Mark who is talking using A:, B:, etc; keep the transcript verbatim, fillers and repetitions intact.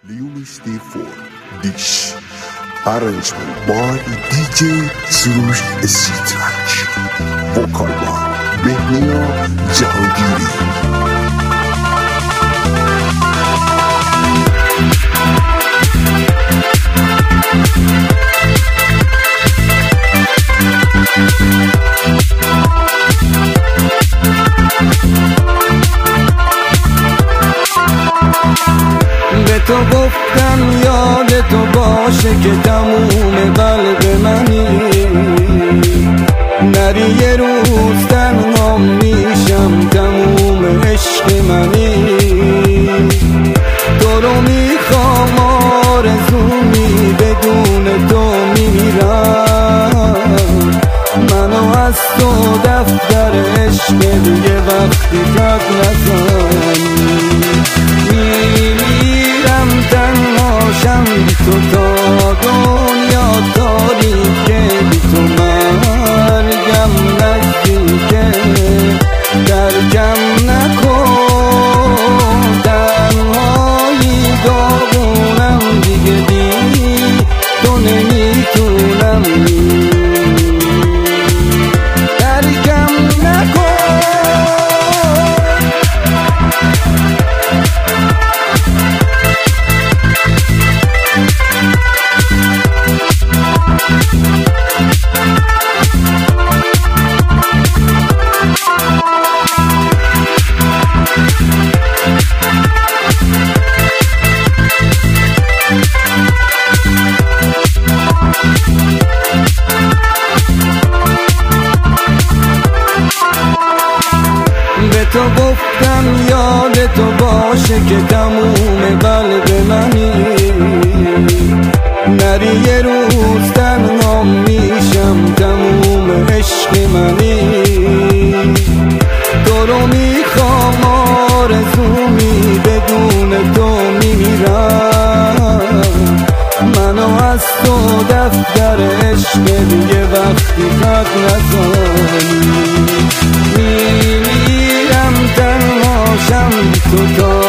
A: Leonisty for Dish. Arrangement by D J Surush Esitrach. Vocal by Behnia Jahangiri.
B: به تو گفتم یاد تو باشه که تموم قلب منی، نری یه روز تنها میشم تموم عشق منی. تو رو میخوام آرزومی بدون تو میمیرم، منو از تو دفتر عشق دیگه وقتی خط نزنی. میمیرم تنهاشم بی تو تا دنیا تاریکه، بی تو مرگم نزدیکه. ترکم نکن تنهایی داغونم دیگه، بی تو نمیتونم. ترکم نکن به تو گفتم یاد تو باشه که تموم قلب منی، نری یه روز تنها میشم تموم عشق منی. تو رو میخوام آرزومی بدون تو میمیرم، منو از تو دفتر عشق دیگه وقتی خط نزنی. میمیرم تنهاشم تو تا